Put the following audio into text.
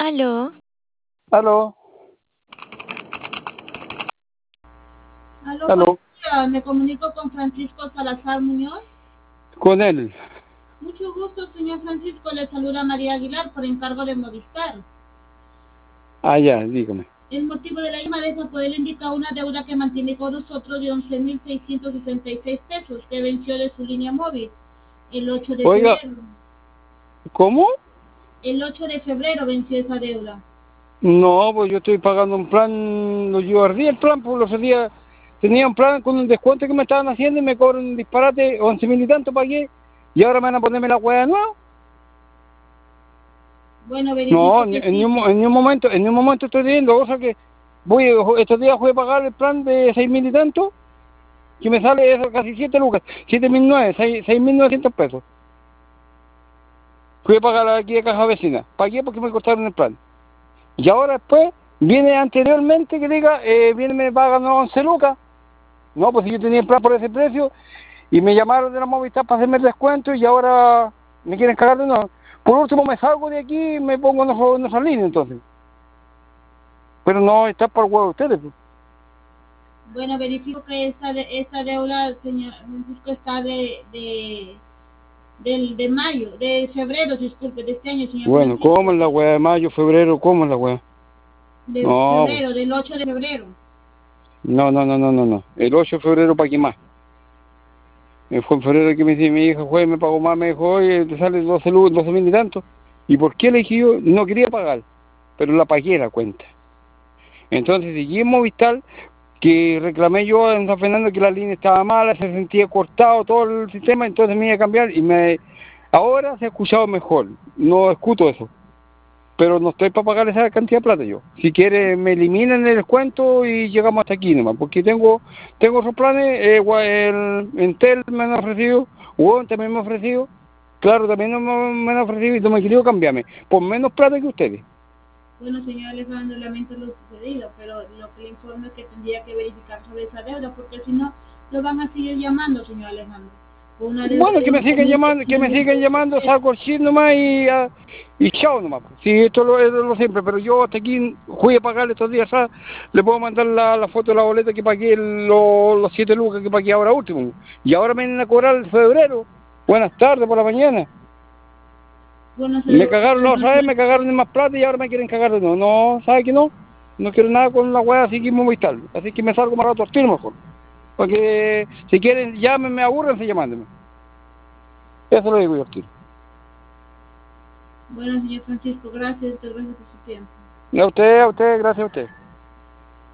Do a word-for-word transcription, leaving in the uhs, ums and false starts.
Aló. Aló. Aló, buen Aló. día. Me comunico con Francisco Salazar Muñoz. Con él. Mucho gusto, señor Francisco. Le saluda María Aguilar por encargo de Movistar. Ah, ya, dígame. El motivo de la llamada es para poder indicar una deuda que mantiene con nosotros de once mil seiscientos sesenta y seis pesos que venció de su línea móvil el ocho de Oiga, febrero. ¿cómo? El ocho de febrero venció esa deuda. No, pues yo estoy pagando un plan, lo yo ardí el plan, pues los otros días tenía un plan con un descuento que me estaban haciendo y me cobran un disparate, once mil y tanto pagué, y ahora me van a ponerme la hueá nueva. Bueno, No, verifico en, que en, ni sí. un, mo- en ni un momento, en ni un momento estoy viendo, o sea que voy, estos días voy a pagar el plan de seis mil y tanto, que me sale eso casi siete lucas, siete mil nueve, seis, seis mil novecientos pesos. Fui a pagar aquí de caja vecina, pagué porque me cortaron el plan. Y ahora después viene anteriormente que diga, eh, viene me pagan once lucas. No, pues si yo tenía el plan por ese precio y me llamaron de la Movistar para hacerme el descuento y ahora me quieren cagar de nuevo. Por último me salgo de aquí y me pongo en otra, en otra línea entonces. Pero no está por huevo ustedes. Pues. Bueno, verifico que esa, de, esa deuda, señor Francisco, está de, de, del, de mayo, de febrero, disculpe, de este año, señor Bueno, ¿cómo Francisco. es la weá de mayo, febrero? ¿Cómo es la weá? De No, pues, febrero, del ocho de febrero. no, no, no, no, no, no. El ocho de febrero pagué más. Eh, Fue en febrero que me dice mi hija, juez, me pagó más, me dijo, oye, te sale doce lucas, doce mil y tanto. ¿Y por qué le dije yo? No quería pagar, pero la pagué la cuenta. Entonces seguí en Movistar, que reclamé yo en San Fernando que la línea estaba mala, se sentía cortado todo el sistema, entonces me iba a cambiar y me ahora se ha escuchado mejor, no escucho eso, pero no estoy para pagar esa cantidad de plata yo. Si quiere me eliminan el descuento y llegamos hasta aquí nomás, porque tengo tengo otros planes, eh, gua- el Entel me han ofrecido, Huon también me ha ofrecido, claro, también no me, me han ofrecido y no me he querido cambiarme, por menos plata que ustedes. Bueno, señor Alejandro, lamento lo sucedido, pero lo que le informo es que tendría que verificar sobre esa deuda, porque si no, lo van a seguir llamando, señor Alejandro. Por una deuda Bueno, de que me once sigan mil llamando, que me sigan llamando, saco el chip nomás y, ah, y chao nomás. Sí, esto lo, es lo siempre, pero yo hasta aquí fui a pagarle estos días, ¿sabes? Le puedo mandar la, la foto de la boleta que pagué, lo- los siete lucas que pagué ahora último. Y ahora me vienen a cobrar el febrero. Buenas tardes por la mañana. Bueno, Me señor cagaron la otra vez, Francisco, me cagaron en más plata y ahora me quieren cagar de nuevo. No, ¿sabe que no? No quiero nada con la weá, así que me voy a estar. Así que me salgo más rato al tiro mejor. Porque si quieren, llámenme, abúrrense llamándome. Eso lo digo yo al tiro. bueno, señor Francisco, gracias, gracias por su tiempo. A usted, a usted, gracias a usted.